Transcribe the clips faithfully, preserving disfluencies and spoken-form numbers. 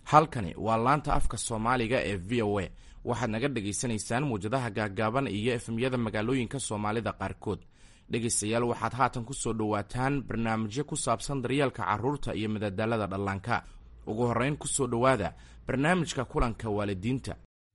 halkani waa laanta afka Soomaaliga ee V O A. waxaad naga dhageysanaysaan muujadaha gaagaaban iyo efemyada magaalooyinka Soomaalida qaarkood. dhegeystayaal waxaad haatan ku soo dhawaataan barnaamijyo ku saabsan daryeelka carruurta iyo madadaalada dhallaanka. ugu horreyn ku soo dhawaada barnaamijka kulanka waalidiinta.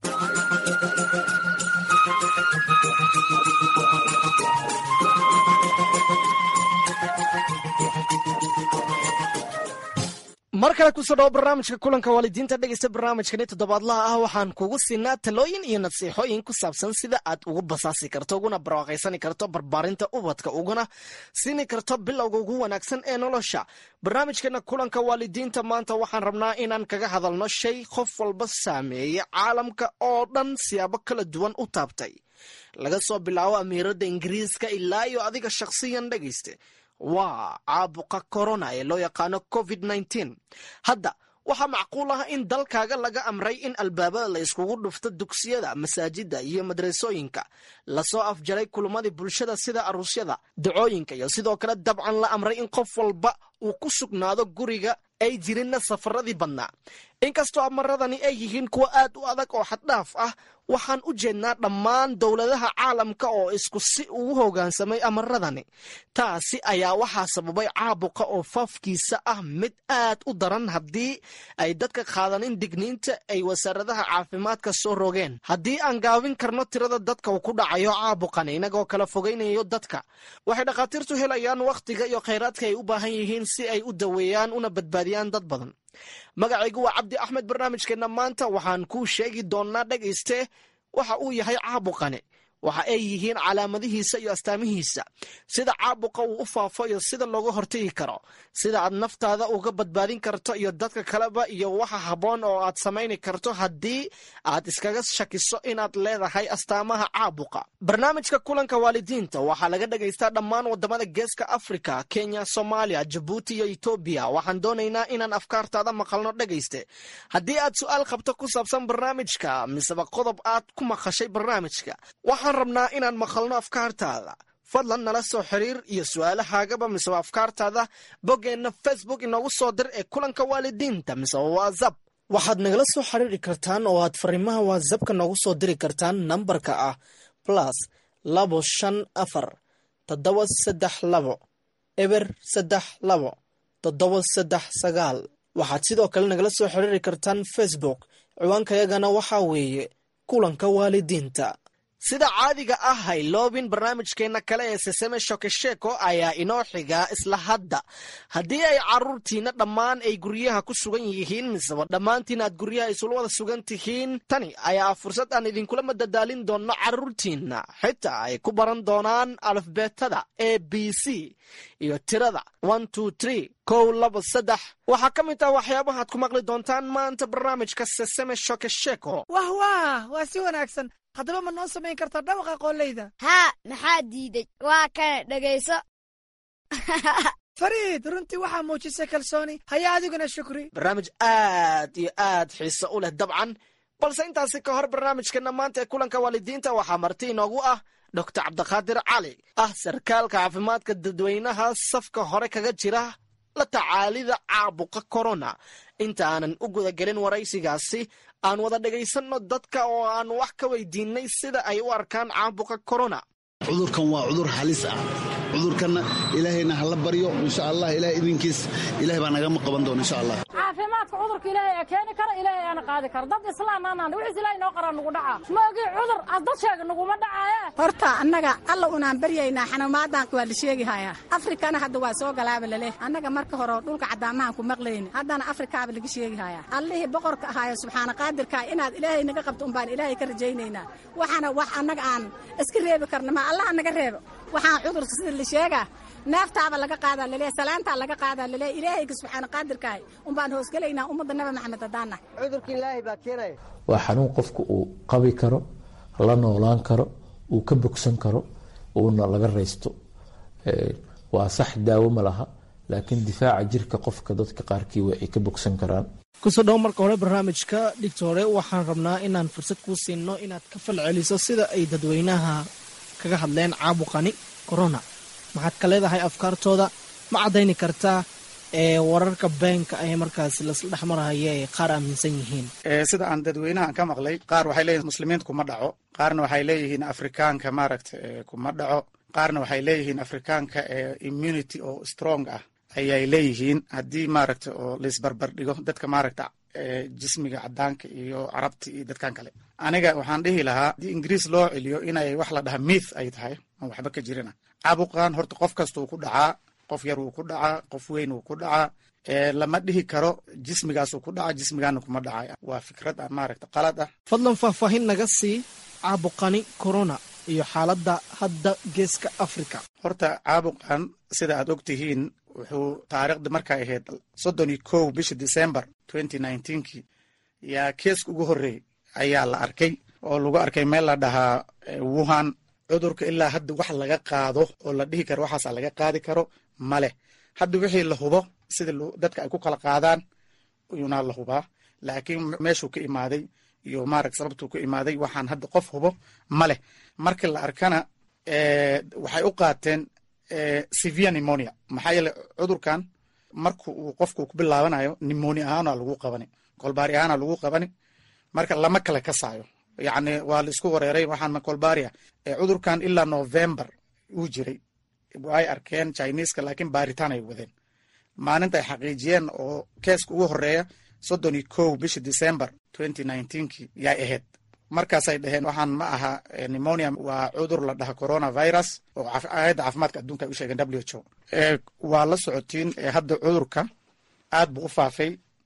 mar kale ku soo dhawo barnaamijka kulanka waalidiinta. dhegeysta barnaamijkani toddobaadlaha ah waxaan kugu siinaa talooyin iyo nasiixooyin ku saabsan sida aad ugu basaasi karto uguna barwaaqaysani karto barbaarinta ubadka uguna siini karto bilowga ugu wanaagsan ee nolosha. barnaamijkeena kulanka waalidiinta maanta waxaan rabnaa inaan kaga hadalno shay qof walba saameeyey caalamka oo dhan siyaabo kala duwan u taabtay, laga soo bilaabo amiirada ingiriiska ilaa iyo adiga shakhsiyan dhegeyste. waa caabuqa corona ee loo yaqaano covid nineteen. hadda waxaa macquul ah in dalkaaga laga amray in albaabada la iskugu dhufto dugsiyada, masaajida iyo madrasooyinka, lasoo afjaray kulumadii bulshada sida aruusyada, dacooyinka, iyo sidoo kale dabcan la amray in qof walba uu ku sugnaado guriga, ay jirinna safaradii badnaa. inkastoo amaradani ay yihiin kuwa aad u adag oo xaddhaaf ah, waxaan u jeednaa dhammaan dowladaha caalamka oo isku si ugu hoggaansamay amaradani. taasi ayaa waxaa sababay caabuqa oo faafkiisa ah mid aad u daran haddii ay dadka qaadanin digniinta ay wasaaradaha caafimaadka soo rogeen. haddii aan gaabin karno tirada dadka uu ku dhacayo caabuqani inagoo kala fogaynayo dadka, waxay dhakhaatiirtu helayaan wakhtiga iyo khayraadka ay u baahan yihiin si ay u daweeyaan una badbaadiyaan dad badan. magacaygu waa cabdi axmed. barnaamijkeenna maanta waxaan kuu sheegi doonnaa dhegayste waxa uu yahay caabuqani, waxa ay yihiin calaamadihiisa iyo astaamihiisa, sida caabuqa uu u faafo iyo sida looga hortegi karo, sida aad naftaada uga badbaadin karto iyo dadka kaleba, iyo waxa habboon oo aad samayni karto haddii aad iskaga shakiso inaad leedahay astaamaha caabuqa. barnaamijka kulanka waalidiinta waxaa laga dhagaystaa dhammaan wadamada geeska Afrika, Kenya, Soomaaliya, Jabuuti iyo Etoobiya. waxaan doonaynaa inaan afkaartaada maqalno dhegayste. haddii aad su-aal qabto ku saabsan barnaamijka miseba qodob aad ku maqashay barnaamijka, waxaan rabnaa inaan maqalno afkaartaada. fadlan nala soo xiriir iyo su-aalahaagaba miseba afkaartaada boggeenna Facebook inoogu soo dir ee kulanka waalidiinta miseba WhatsApp. waxaad nagala soo xiriiri kartaan oo aad fariimaha WhatsAppka noogu soo diri kartaan nambarka ah plus labo shan afar toddoba saddex labo eber saddex labo toddoba saddex sagaal. waxaad sidoo kale nagala soo xiriiri kartaan Facebook. ciwaankayagana waxaa weeye kulanka waalidiinta. sida caadiga ah hayloobin barnaamijkeenna kale ee Sesame Shokesheko ayaa inoo xigaa isla hadda. haddii ay carruurtiina dhammaan ay guryaha ku sugan yihiin miseba dhammaantiin aad guryaha isula wada sugan tihiin, tani ayaa fursad aan idinkula madadaalin doonno carruurtiinna, xitaa ay ku baran doonaan alifbeetada A B C iyo tirada one two three kow labo saddex. waxaa ka mid ah waxyaabahaad ku maqli doontaan maanta barnaamijka Sesame Shokesheko. wah wah waa si wanaagsan. haddaba ma noo samayn kartaa dhawaqa qooleyda? haa, maxaa diiday? waa kana dhegayso. fariid, runtii waxaa muujisay kalsooni. haya adiguna shukri. barnaamij aad iyo aad xiiso u leh dabcan, balse intaasi ka hor barnaamijkeenna maanta ee kulanka waalidiinta waxaa marti inoogu ah doctor cabdiqaadir cali, ah sarkaalka caafimaadka dadweynaha safka hore kaga jira la tacaalida caabuqa corona. inta aanan u gudagelin waraysigaasi, aan wada dhegaysanno dadka oo aan wax ka weydiinay sida ay u arkaan caabuqa corona. cudurkan waa cudur halis ah. cudurkanna ilaahayna hala baryo insha allah. ilahay idinkiis ilahay baa nagama qaban doona insha allah. caafimaadka cudurka ilaahay ee keeni kara, ilaahay aana qaadi kara. dad islaam aanaan wixii ilaahay noo qara nugu dhaca ma ogi cudur as dad sheega nuguma dhacaaye. horta annaga alla unaan baryaynaa xanuumaadan waa la sheegi hayaa. afrikana hadda waa soo galaaba laleh. annaga marka hore dhulka cadaamahan ku maqlayni, haddana afrikaaba laga sheegi hayaa. allihii boqorka ahaayo subxaana qaadirka inaad ilaahay naga qabto umbaan ilaahay ka rajaynaynaa. waxaana wax annaga aan iska reebi karna ma allah naga reebo. waxaan cudurka sida la sheegaa neeftaaba laga qaadaa laleeyahay, salaantaa laga qaadaa laleeyahay. ilaahayga subxaana qaadirkaah umbaan hoosgelaynaa ummadda nabi maxamed haddaana. cudurka ilaahay baa keenaya. waa xanuun qofku uu qabi karo, la noolaan karo, uu ka bogsan karo, uuna laga raysto. waa sax, daawo ma laha, laakiin difaaca jirka qofka dadka qaarkii way ka bogsan karaan. kusoo dhawo marka hore barnaamijka dhigtore. waxaan rabnaa inaan fursad kuu siinno inaad ka falceliso sida ay dadweynaha kaga hadleen caabuqani corona. maxaad ka leedahay afkaartooda? ma caddayni kartaa ee wararka beenka ah markaas lasla dhexmaraya ay qaar aaminsan yihiin? sida aan dadweynahan ka maqlay, qaar waxay leeyihiin muslimiinta kuma dhaco, qaarna waxay leeyihiin afrikaanka maaragta kuma dhaco, qaarna waxay leeyihiin afrikaanka immunity oo strong ah ayay leeyihiin haddii maaragta oo laisbarbar dhigo dadka maaragta jismiga cadaanka iyo carabta iyo dadkan kale. aniga waxaan dhihi lahaa haddii ingiriis loo celiyo inay wax la dhaha myth ay tahay aan waxba ka jirina. caabuqan horta qof kasta uu ku dhacaa, qof yar wuu ku dhacaa, qof weyn wuu ku dhacaa. lama dhihi karo jismigaasuu ku dhacaa, jismigaana kuma dhacay. waa fikrad aan maaragta qalad ah. fadlan faahfaahin naga sii caabuqani corona iyo xaaladda hadda geeska africa. horta caabuqan sida aad og tihiin wuxuu taariikhda markay ahayd soddon iyo kow bisha december twenty nineteenkii yaa keeska ugu horreeyey ayaa la arkay oo lagu arkay meel la dhahaa wuhan. cudurka ilaa hadda wax laga qaado oo la dhihi karo waxaasaa laga qaadi karo male. hadda wixii la hubo sida dadka ay ku kala qaadaan yunaa la hubaa, laakiin meeshuu ka imaaday iyo maarag sababtuu ka imaaday waxaan hadda qof hubo maleh. marka la arkana waxay u qaateen severe pneumonia, maxaa yeele cudurkan marka uu qofku ku bilaabanayo pneumonia ahaana lagu qabani, kolbaari ahaana lagu qabani, marka lama kala kasaayo. yacni waa la isku wareeray waxaan kolbaria cudurkan ilaa november uu jiray ay arkeen chineska, laakiin baaritaan ay wadeen. maalinta ay xaqiijiyeen oo keeska ugu horeeya soddon iyo kow bisha december twenty nineteenkii yaay ahayd. markaasay dhaheen waxaan ma aha pneumonia, waa cudur la dhaha coronavirus oo hayadda caafimaadka adduunka ay u sheegeen w h o. waa la socotiin hadda cudurka aad buu u faafay.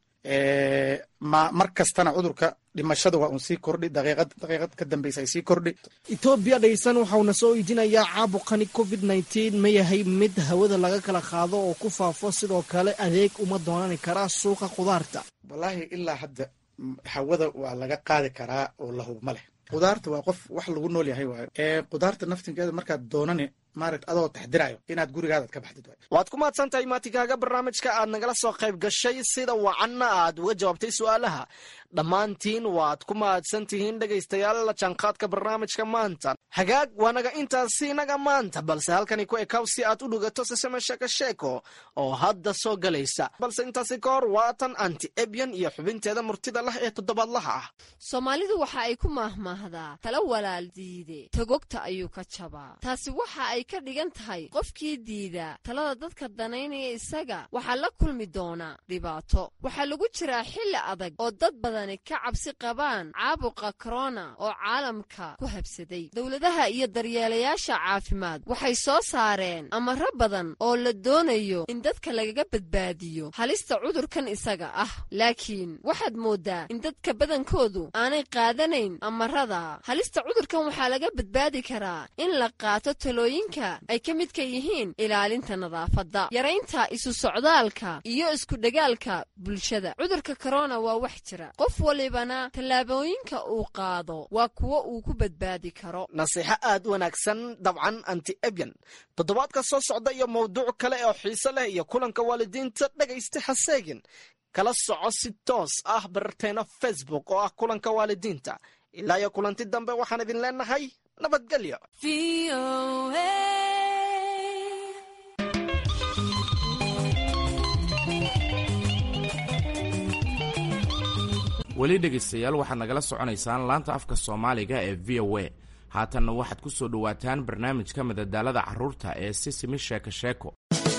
ma mar kastana cudurka dhimashada waa un sii kordhi, daqiiqad daqiiqad ka dambaysa ay sii kordhi. etoobiya dhaysan waxauna soo iidinayaa caabuqani covid nineteen ma yahay mid hawada laga kala qaado oo ku faafo, sidoo kale adeeg uma doonani karaa suuqa khudaarta? wallaahi ilaa hadda hawada waa laga qaadi karaa oo lahub ma leh. khudaarta waa qof wax lagu nool yahay waayo. khudaarta naftinkeeda markaad doonani maaragta adoo taxdirayo inaad gurigaadaad ka baxdid waayo. waad ku mahadsan tahay maatigaaga barnaamijka aad nagala soo qayb gashay, sida wacanna aad uga jawaabtay su-aalaha. dhammaantiin waad ku mahadsan tihiin dhegaystayaal la jaanqaadka barnaamijka maanta. hagaag waa naga intaasi inaga maanta, balse halkani ku ekaw si aad u dhugato sisame sheeko sheeko oo hadda soo galaysa. balse intaasi ka hor waatan anti ebyan iyo xubinteeda murtida lah ee toddobaadlaha ah. soomaalidu waxa ay ku maahmaahdaa tala walaal diide togogta ayuu ka jabaa. taasi waxa ay ka dhigan tahay qofkii diida talada dadka danaynaya isaga waxaa la kulmi doonaa dhibaato. waxaa lagu jiraa xilli adag oo dad badani ka cabsi qabaan caabuqa corona oo caalamka ku habsaday. dowladaha iyo daryeelayaasha caafimaad waxay soo saareen amaro badan oo la doonayo in dadka lagaga badbaadiyo halista cudurkan isaga ah, laakiin waxaad moodaa in dadka badankoodu aanay qaadanayn amarada. halista cudurkan waxaa laga badbaadi karaa in la qaato talooyinka ay ka midka yihiin ilaalinta nadaafadda, yaraynta isu socdaalka iyo isku dhegaalka bulshada. cudurka corona waa wax jira, qof walibana tallaabooyinka uu qaado waa kuwo uu ku badbaadi karo. nasiixo aad wanaagsan dabcan anti ebyan. toddobaadka soo socda iyo mawduuc kale oo xiise leh iyo kulanka waalidiinta dhegaysta haseegin kala soco si toos ah barteena facebook oo ah kulanka waalidiinta. ilaa iyo kulanti dambe waxaan idin leenahay nabadgelyo. weli dhegaystayaal waxaad nagala soconaysaan laanta afka soomaaliga ee v o a. haatanna waxaad ku soo dhowaataan barnaamijka madadaalada carruurta ee sisimi sheeko sheeko.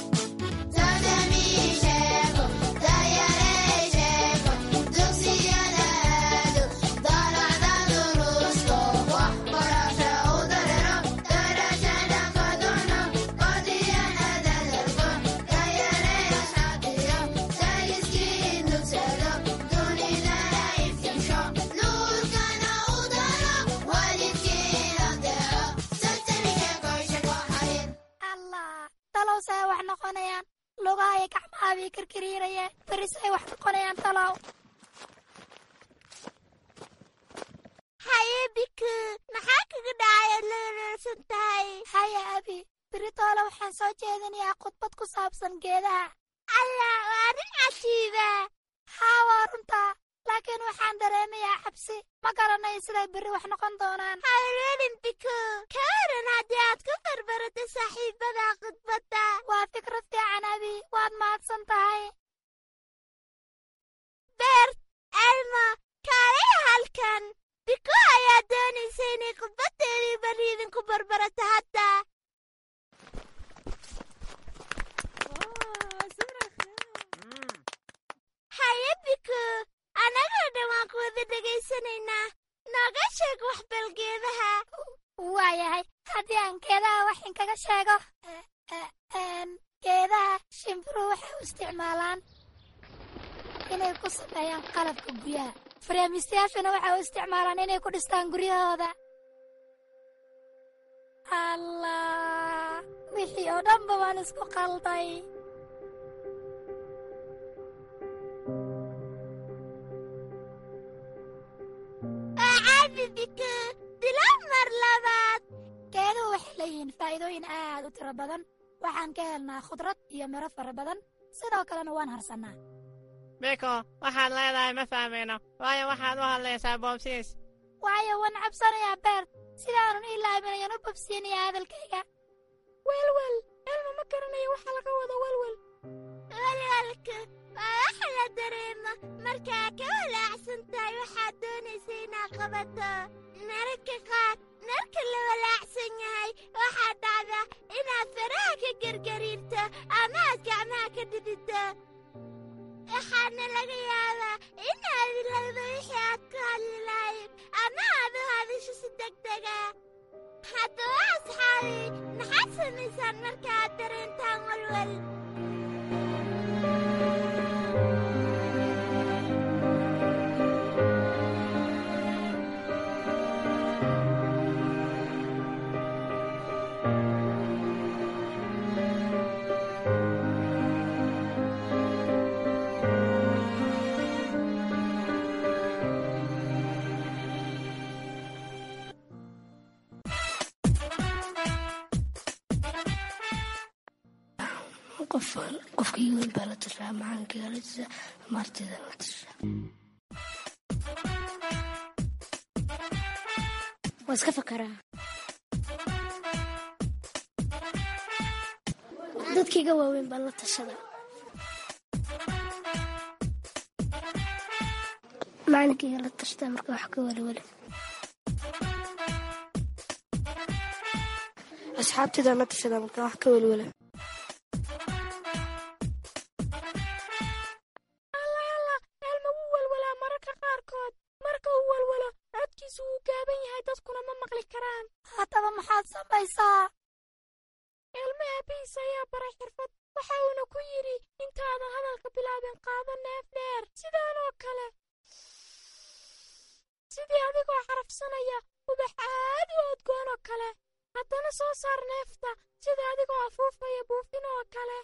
haye biku maxaa kaga dhacay aad la wanaagsan tahay? haya abi biritoole waxaan soo jeedinayaa khudbad ku saabsan geedaha. allah waa arrin cajiiba. haa waa runtaa, laakiin waxaan dareemayaa cabsi. ma garanayo siday berri wax noqon doonaan. hayreelin biku ka waran haddii aad ku barbarato saaxiibada khudbadda. waa fikrad fiican abi, waad mahadsan tahay. waayahay haddii aan geedaha wax inkaga sheego geedaha shimbiruhu waxay u isticmaalaan inay ku sameeyaan qalabka guryaha faryaamiistayaashuna waxay u isticmaalaan inay ku dhistaan guryahooda allah wixii oo dhanba waan isku qalday acaabibika dilaa mar labaad geeduhu waxay leeyihiin faa'iidooyin aad u tiro badan waxaan ka helnaa khudrad iyo miro fara badan sidoo kalena waan harsannaa biko waxaad leedahay ma fahmayno waayo waxaad u hadlaysaa boobsiis waayo waan cabsanayaa beert sidaanun ii laaminayaan u bobsiinaya hadalkayga welwel elma ma garanayo waxa laga wado welwel walwalka waa wax la dareemo markaa ka walaacsan tahay waxaad doonaysa inaad qabato mararka qaar marka la walaacsan yahay waxaa dhacda inaad faraha ka gargariirto ama aad gacmaha ka dhididdo waxaana laga yaabaa inaad ilowdo wixii aad ku hadli lahayd ama aad u hadasho si degdega haddaba asxaabi maxaad samaysaan marka aad dareentaan walwal qofkii weyn baa la tashaa macalinkiga la tashaa martida la tashaa waa iska fakaraa dadkiiga waaweyn baa la tashada macalinkiga la tashtaa marka wax ka welwele asxaabtida la tashada marka wax ka welwele haddaba maxaad samaysaa ilma aabihiis ayaa baray xirfad waxa uuna ku yidhi intaadan hadalka bilaabin qaado neef dheer sidaan oo kale sidii adigoo xarafsanaya ubax aad u odgoon oo kale haddana soo saar neefta sida adigoo afuufaya buufin oo kale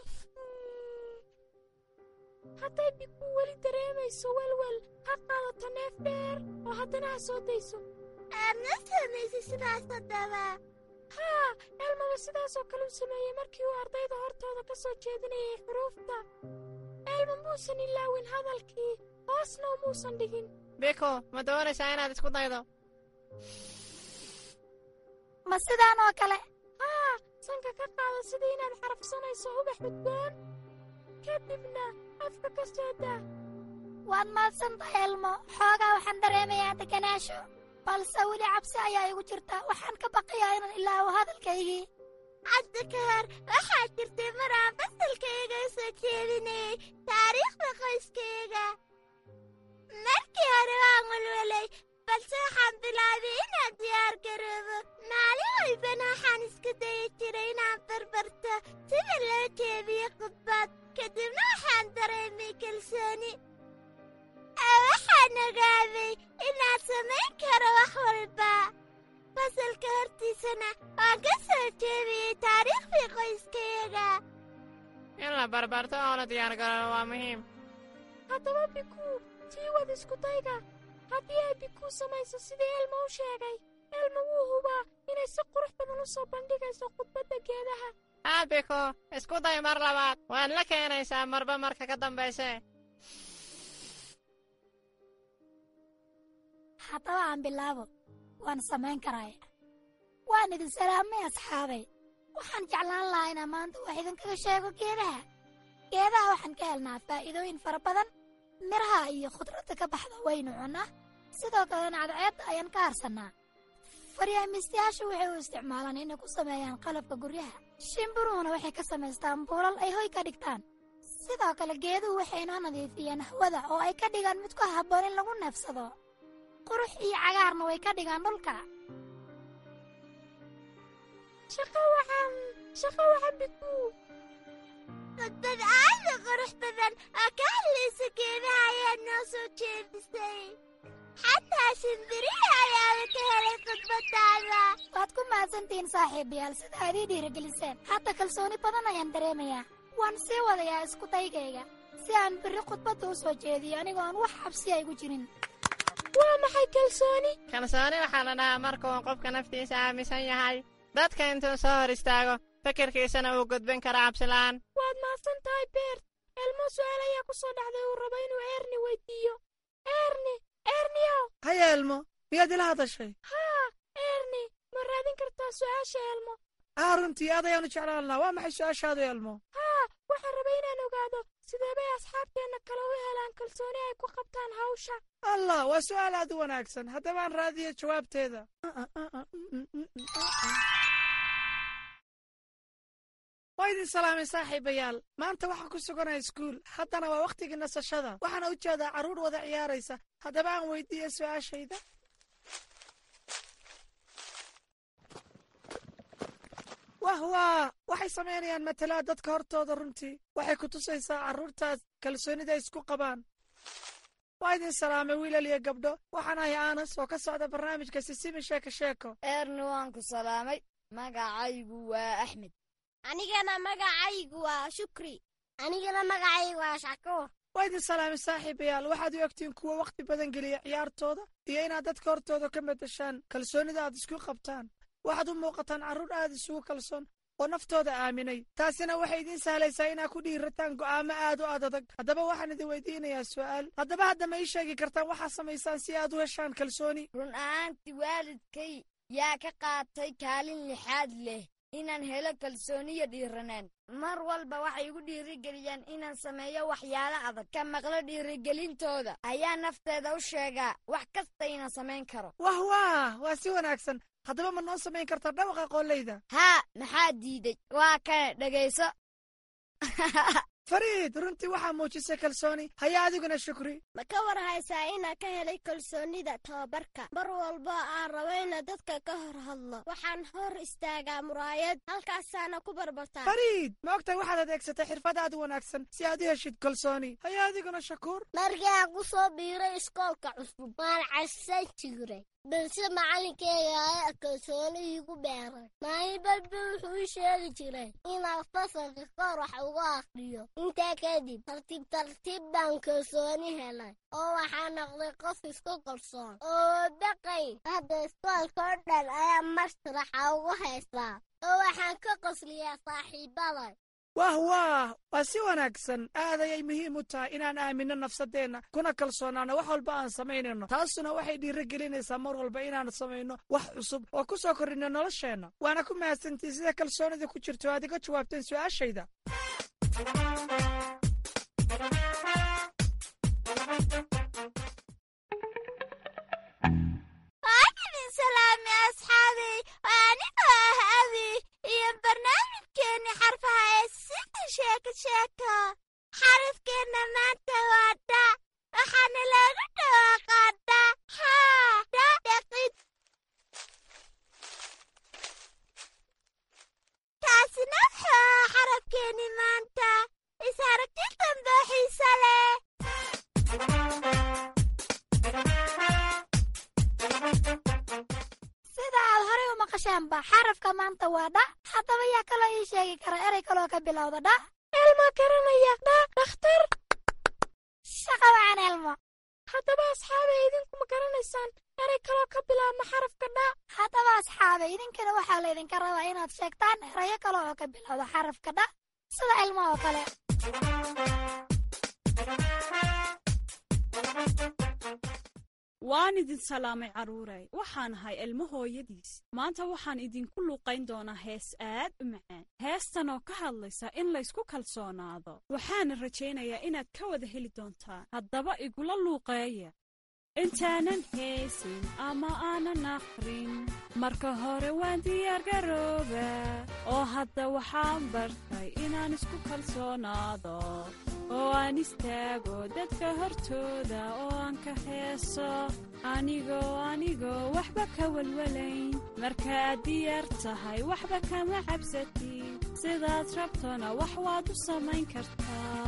hadday biku weli dareemayso welwel ha qaadato neef dheer oo haddana ha soo dayso aadna samaysay sidaas haddaba haa elmaba sidaasoo kale u sameeyey markii uu ardayda hortooda ka soo jeedinayay xuruufta elma muusan ilaawin hadalkii hoosna umuusan dhigin biko ma doonaysaa inaad isku daydo ma sidaan oo kale haa sanka ka qaada sidii inaad xarafsanayso ubax udgoon kadibna afka ka soo daa waad mahadsantahay elmo xoogaa waxaan dareemayaa deganaasho balse weli cabsi ayaa igu jirta waxaan ka baqayaa inaan ilaawo hadalkaygii hadda ka hor waxaad jirtay mar aan fasalkayga u soo jeedinayay taariikhda qoyskayga markii hore waan walwalay balse waxaan bilaabay inaan diyaar garoobo maalin walbana waxaan isku dayi jiray inaan barbarto sida loo jeediyo khudbad kadibna waxaan dareemay kalsooni waxaan ogaaday inaan samayn karo wax walba fasalka hortiisana waan ka soo jeediyey taariikhdii qoyskayga in la barbarto oo la diyaar garoobo waa muhiim haddaba bikuu sii wad iskudayga haddii ay bikuu samayso sidii elma u sheegay elma wuu hubaa inay si qurux badan u soo bandhigayso khudbadda geedaha haa biko isku day mar labaad waad la keenaysaa marba marka ka dambayse haddaba aan bilaabo waan samayn karaya waan idin salaamay asxaabay waxaan jeclaan lahaa inaan maanta wax idinkaga sheego geedaha geedaha waxaan ka helnaa faa'iidooyin fara badan miraha iyo khudradda ka baxda waynu cunnaa sidoo kalena cadceedda ayaan ka harsannaa faryaamiistayaashu waxay u isticmaalaan inay ku sameeyaan qalabka guryaha shimbiruhuna waxay ka samaystaan buulal ay hoy ka dhigtaan sidoo kale geeduhu waxay inoo nadiifiyaan hawada oo ay ka dhigaan mid ku habboon in lagu neefsado qurux iyo cagaarna way ka dhigaan dhulka shaqo wacan shaqo wacan bikuu khudbad aad u qurux badan oo ka hadlaysa geedaha ayaa noo soo jeedisay xataa shimbirihi ayaaba ka helay khudbadaada. waad ku mahadsantihiin saaxiibayaal sida aad ii dhiirigeliseen. hadda kalsooni badan ayaan dareemayaa. waan sii wadayaa isku daygayga si aan berri khudbadda u soo jeediyo anigoo aan wax xabsiya igu jirin. waa maxay kalsooni? kalsooni waxaa la dhahaa marka uu qofka naftiisa aaminsan yahay dadka intuu soo hor istaago fikirkiisana uu gudbin karo cabsila'aan. waad mahadsan tahay beert. elmo su'aal ayaa ku soo dhacday uu rabo inuu eerni weydiiyo. eerni eerniyo haya elmo miyaad ila hadashay? haa eerni ma raadin kartaa su'aasha elmo? aa runtii aad ayaanu jeclaanaa. waa maxay su'aashaadu elmo? haa waxaan rabay inaan ogaado sidee bay asxaabteenna kale u helaan kalsooni ay ku qabtaan hawsha. allah waa su'aal aad u wanaagsan. haddabaan raadiyo jawaabteeda. waa idin salaamay saaxiibayaal. maanta waxaan ku suganaya iskuul. haddana waa wakhtigii nasashada. waxaana u jeedaa carruur wada ciyaaraysa. haddaba aan weydiiya su'aashayda. wah waa waxay samaynayaan matalaa dadka hortooda. runtii waxay ku tusaysaa carruurtaas kalsoonida isku qabaan. waa idin salaamay wiilal iyo gabdho. waxaan ahay aanas oo ka socda barnaamijka sisimi sheeko sheeko. eerni waan ku salaamay. magacaygu waa axmed. anigana magacaygu waa shukri. anigana magacaygu waa shakuur. waa idin salaamay saaxiibayaal. waxaad u egtiin kuwa wakhti badan geliya ciyaartooda iyo inaad dadka hortooda ka madashaan kalsoonida aad isku qabtaan. waxaad u muuqataan carruur aad isugu kalsoon oo naftooda aaminay. taasina waxay idiin sahlaysaa inaad ku dhiirataan go'aamo aad u adadag. haddaba waxaan idin weydiinayaa su'aal. haddaba hadda ma ii sheegi kartaan waxaad samaysaan si aad u heshaan kalsooni? run ahaantii waalidkay yaa ka qaatay kaalin lixaad leh inaan helo kalsooniyo dhiiranaan. mar walba waxay igu dhiirigeliyaan inaan sameeyo waxyaalo adag. ka maqlo dhiirigelintooda ayaa nafteeda u sheegaa wax kasta inaan samayn karo. wah waa waa si wanaagsan. haddaba ma noo samayn kartaa dhawaqa qoollayda? haa maxaa diiday? waa kana dhegayso. fariid runtii waxaa muujisay kalsooni. haya adiguna shukri. ma ka war haysaa inaan ka helay kalsoonida tababarka? mar walba aan rabo inaan dadka ka hor hadlo waxaan hor istaagaa muraayad halkaasaana ku barbartaa. fariid ma ogtahay waxaad adeegsatay xirfad aad u wanaagsan si aad u heshid kalsooni. haya adiguna shakuur. markii aan ku soo biiray iskoolka cusub waan cabsan jiray balse macalinkeyga ayaa kalsooni iigu beeray. maalin balba wuxuu ii sheegi jiray inaan fasalka kor wax uga aqriyo. intaa kadib tartiib tartiib baan kalsooni helay oo waxaa noqday qof isku kalsoon oo baqay. hadda iskoolka oo dhan ayaa mashraxa ugu haystaa oo waxaan ka qosliyaa saaxiibaday. wah waah waa si wanaagsan. aad ayay muhiim u tahay inaan aaminno nafsadeenna kuna kalsoonaano wax walba aan samaynayno. taasuna waxay dhiirigelinaysaa mar walba inaan samayno wax cusub oo ku soo korrinno nolosheenna. waana ku mahadsantiin sida kalsoonida ku jirto aad iga jawaabteen su'aashayda. salaami asxaabay. waa anigoo ah abi iyo barnaamijkeenni xarfaha ee sida sheeko sheeko. xarafkeenna maanta waa dha. waxaana loogu dhawaaqaa dha. haa dha dhaqid. taasina wuxuu xarafkeenni maanta. is aragti dambe xiisa leh. sida aad horey u maqasheenba xarafka maanta waa dha. haddaba yaa kaloo ii sheegi kara erey kaloo ka bilowda dha? elmo garanaya dha dhakhtar. shaqa wacan elmo. haddaba asxaabay idinku ma garanaysaan erey kaloo ka bilaabma xarafka dha? haddaba asxaabay idinkana waxaa laydinka rabaa inaad sheegtaan erayo kale oo ka bilowda xarafka dha sida elmo oo kale. waan idin salaamay carruuray. waxaan ahay elmo hooyadiis. maanta waxaan idinku luuqayn doonaa hees aad u macaan. heestan oo ka hadlaysa in laysku kalsoonaado. waxaana rajaynayaa inaad ka wada heli doontaan. haddaba igula luuqeeya. intaanan heesin ama aanan aqrin marka hore waan diyaargaroobaa. oo hadda waxaan bartay inaan isku kalsoonaado oo aan istaago dadka hortooda oo aan ka heeso anigoo anigoo waxba ka walwalayn. markaad diyaar tahay waxba kama cabsatid sidaad rabtona wax waad u samayn kartaa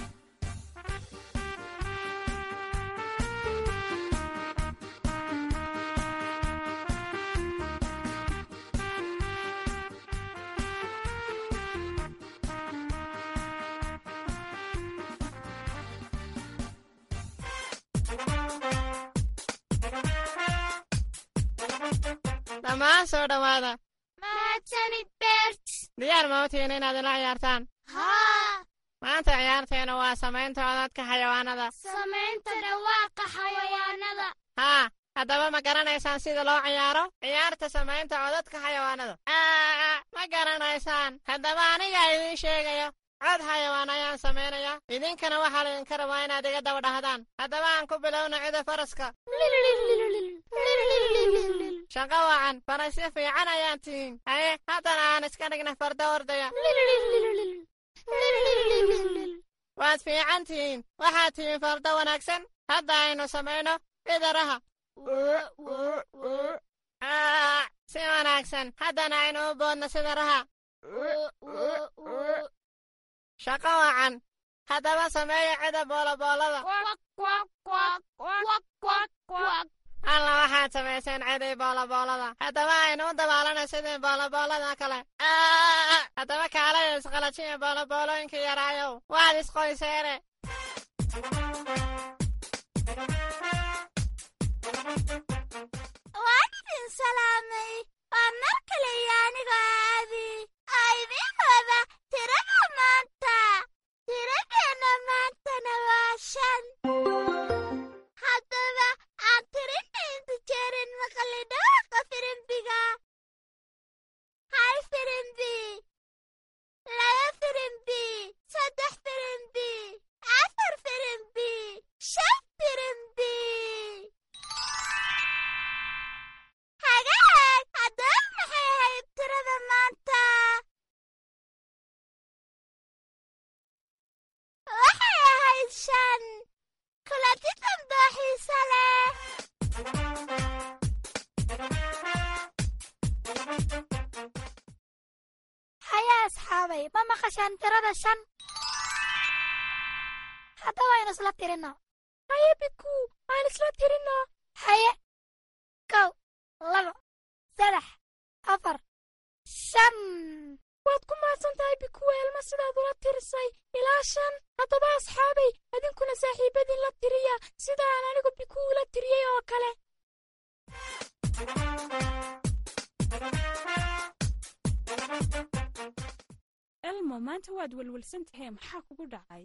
dhammaan soo dhowaada mahadsanid beert diyaar ma u tihiin inaad ila ciyaartaan haa maanta ciyaarteena waa samaynta codadka xayawaanada samaynta dhawaaqa xayawaanada haa haddaba ma garanaysaan sida loo ciyaaro ciyaarta samaynta codadka xayawaanada aa ma garanaysaan haddaba anigaa idiin sheegayo cod xayawaan ayaan samaynaya idinkana waxaa laydinka rabaa inaad iga daba dhahdaan haddaba aan ku bilowna cida faraska shaqo wacan farasyo fiican ayaan tihiin haye haddana aan iska dhigna farda ordaya waad fiican tihiin waxaad tihiin farda wanaagsan hadda aynu samayno idaraha si wanaagsan haddana aynu u boodno sida raha shaqo wacan haddaba sameeya cida booloboolada alla waxaad samayseen ciday booloboolada haddaba aynu u dabaalana sidii booloboolada kale haddaba kaalaya isqalajiya booloboolooyinka yaraayow waad isqoyseene waan idin salaamay waa mar kale iyo aniga aadi aydin wada tirada maanta tiradeenna maantana waa shan haddaba aan tirinna inta jeerin maqali dhawaaqa firimbiga hal firimbi laba firimbi saddex firimbi afar firimbi shan firimbi hagaag haddaba maxay ahayd tirada maanta waxay ahayd shan kulanti dambe xiise leh haya asxaabay ma maqashaan tirada shan haddaba aynu isla tirino haye biku aan isla tirino haye kow laba saddex afar shan waad ku mahadsan tahay bikuwa elma sidaad ula tirisay ilaa shan haddaba asxaabay idinkuna saaxiibadiin la tiriya sida aan anigu biku ula tiriyey oo kale elmo maanta waad welwelsan tahay maxaa kugu dhacay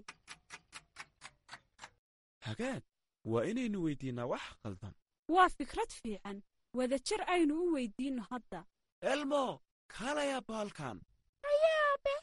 hagaag waa inaynu weydiinnaa wax qaldan waa fikrad fiican wadajir aynu u weydiinno hadda elmo kaalayaa baalkan haye aabe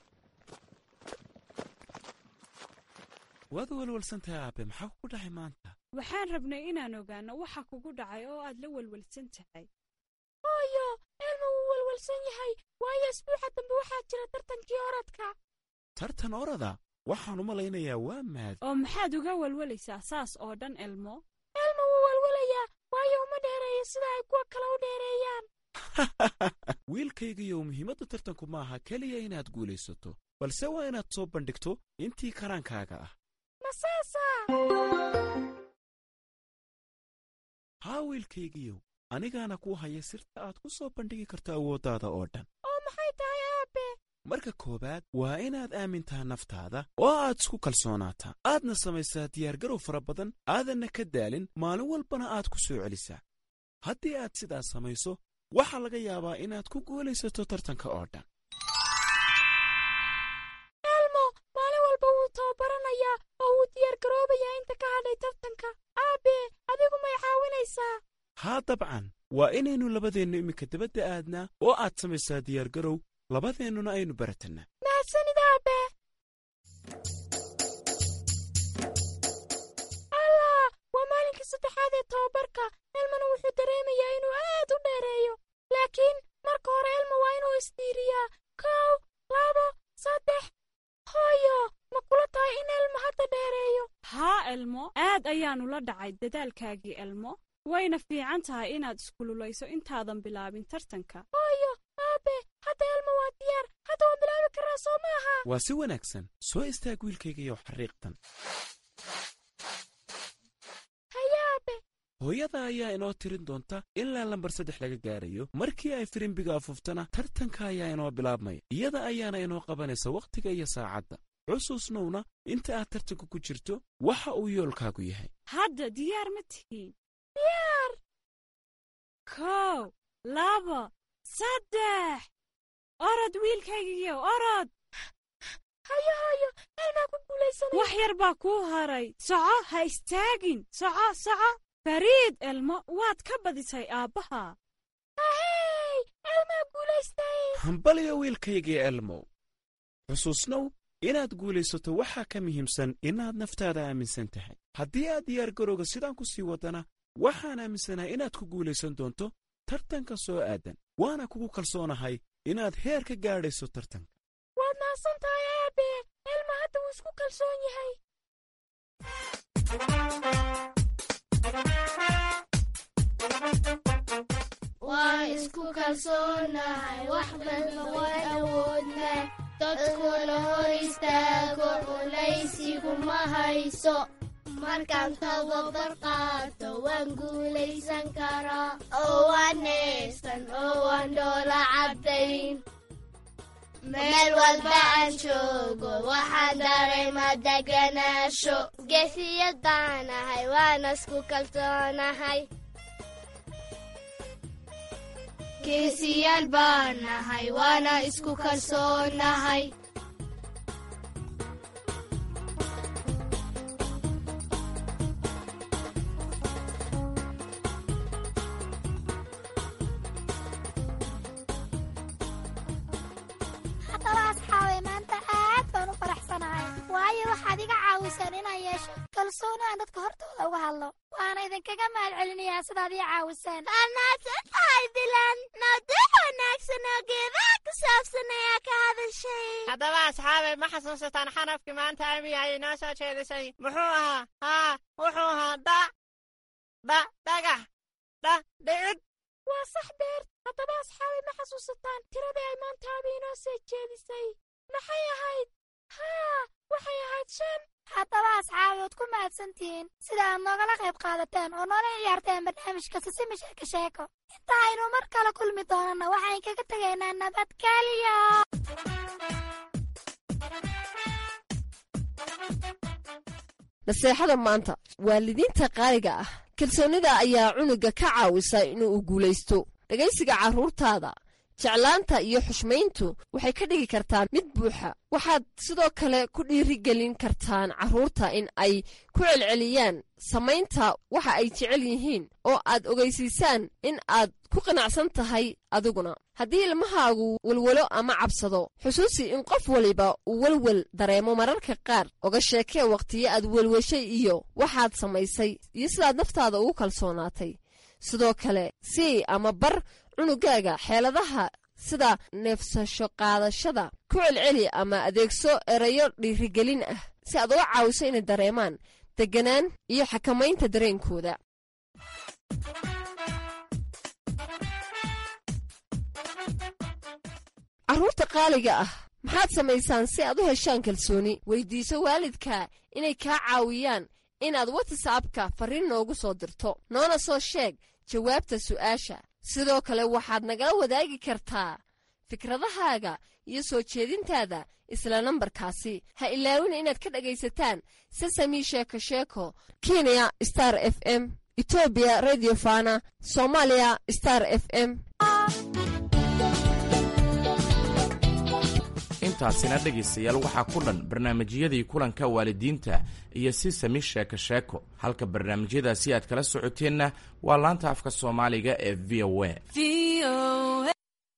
waad welwelsan tahay aabe maxaa kugu dhacay maanta waxaan rabnay inaan ogaanno waxa kugu dhacay oo aad la welwelsan tahay hooyo elmo wuu welwelsan yahay waayo isbuuxa dambe waxaa jira tartankii orodka tartan orada waxaan u malaynayaa waa maad oo maxaad uga welwelaysaa saas oo dhan elmo elmo wuu welwelayaa waayo uma dheereeyo sida ay kuwa kale u dheereeyaan wiilkaygiiyow muhiimadda tartanku maaha keliya inaad guulaysato balse waa inaad soo bandhigto intii karaankaaga ah ma saasaa haa wiilkaygiiyow anigaana kuu haya sirta aad ku soo bandhigi karto awooddaada oo dhan oo maxay tahay aabe marka koowaad waa inaad aamintaa naftaada oo aad isku kalsoonaataa aadna samaysaa diyaargarow fara badan aadanna ka daalin maalin walbana aad ku soo celisaa haddii aad sidaas samayso waxaa laga yaabaa inaad ku guulaysato tartanka oo dhan elmo maalin walba wuu tababaranayaa oo wuu diyaargaroobayaa inta ka hadhay tartanka aabe adigu may caawinaysaa haa dabcan waa inaynu labadeennu iminka dabadda aadnaa oo aad samaysaa diyaargarow labadeennuna aynu baratannaa mahadsanid aabe allah waa maalinkii saddexaad ee tababarka elmona wuxuu dareemayaa inuu aad u dheereeyo laakiin marka hore elmo waa inuu isdiiriyaa kow labo saddex hooyo ma kula tahay in elmo hadda dheereeyo haa elmo aad ayaannu la dhacay dadaalkaagii elmo wayna fiican tahay inaad iskululayso intaadan bilaabin tartanka. hooyo aabe hadda elmo waa diyaar, hadda waan bilaabi karaa soo maaha. waa si wanaagsan. soo istaag wiilkaygayo xariiqtan. hayaabe hooyada ayaa inoo tirin doonta ilaa lambar saddex laga gaarayo. markii ay firimbiga afuuftana tartanka ayaa inoo bilaabmaya. iyada ayaana inoo qabanaysa wakhtiga iyo saacadda. xusuusnowna inta aad tartanka ku jirto waxa uu yoolkaagu yahay. hadda diyaar ma tihiin? diyaar. kow laba saddex. orod wiilkaygiyo orod. hayo hayo elmaa ku guulaysanay. wax yar baa kuu haray. soco ha istaagin. soco soco. fariid elmo waad ka badisay aabbaha. ahey elmaa guulaystay. hambaliyo wiilkaygii elmow. xusuusnow inaad guulaysato waxaa ka muhiimsan inaad naftaada aaminsan tahay. haddii aad diyaargarowga sidaan ku sii wadana waxaan aaminsanahay inaad ku guulaysan doonto tartanka soo aadan. waana kugu kalsoonahay inaad heer ka gaadhayso tartanka. waad mahadsan tahay aabe. elma hadda wuu isku kalsoon yahay. waan isku kalsoonahay wax badna waan awoodnaa. dadkuna hor istaago culaysiguma hayso. markaan tababar qaato waan guulaysan karaa. oo waan neefsan oo waan dhoola caddayn. meel walba aan joogo waxaan dareemaa deganaasho. geesiyad baanahay waana isku kalsoonahay. geesiyaal baanahay waana isku kalsoonahay. haddaba asxaabay maanta aad baan u faraxsanahay, waayo waxaad iga caawisaan inaan yeesho kalsooni aan dadka hortooda uga hadlo. waana idinkaga mahad celinayaa sidaad ii caawisaan. wanaagsan tahay bilan. mawduuc wanaagsan oo geedaha ku saabsan ayaa ka hadashay. haddaba asxaabay ma xasuusataan xarafkii maanta abi ay inoo soo jeedisay muxuu ahaa? haa wuxuu ahaa da da dhagax dha dhicid. waa sax beer. haddaba asxaabay ma xasuusataan tiradii ay maanta abi inoo soo jeedisay maxay ahayd? haa waxay ahayd shan. haddaba asxaabi waad ku mahadsan tihiin sida aad noogala qayb qaadateen oo noola ciyaarteen barnaamijka sisimi sheeko sheeko. inta aynu mar kale kulmi doonana waxaan kaga tegaynaa nabadgelyo. naseexada maanta waalidiinta qaaliga ah kalsoonida ayaa cunuga ka caawisa inuu guulaysto. dhegaysiga carruurtaada jeclaanta iyo xushmayntu waxay ka dhigi kartaa mid buuxa. waxaad sidoo kale ku dhiirigelin kartaan carruurta in ay ku celceliyaan samaynta waxa ay jecel yihiin oo aad ogeysiisaan in aad ku qanacsan tahay adiguna. haddii ilmahaagu welwelo ama cabsado xusuusi in qof waliba uu welwel dareemo mararka qaar. oga sheekee wakhtiyo aad welweshay iyo waxaad samaysay iyo sidaad naftaada ugu kalsoonaatay. sidoo kale sii ama bar cunugaaga xeeladaha sida neefsasho qaadashada. ku celceli ama adeegso erayo dhiirigelin ah si aad uga caawiso inay dareemaan deganaan iyo xakamaynta dareenkooda. carruurta qaaliga ah maxaad samaysaan si aad u heshaan kalsooni? weydiiso waalidka inay kaa caawiyaan inaad whatsappka farriin noogu soo dirto. noona soo sheeg jawaabta su'aasha. sidoo kale waxaad nagala wadaagi kartaa fikradahaaga iyo soo jeedintaada isla nambarkaasi. ha ilaawina inaad ka dhegaysataan sesami sheeko sheeko, kenya star f m, etoobiya radio fana, soomaaliya star f m. intaasina dhegaystayaal waxaa ku dhan barnaamijyadii kulanka waalidiinta iyo sesami sheeko sheeko. halka barnaamijyadaasi aad kala socoteenna waa laanta afka soomaaliga ee v o a.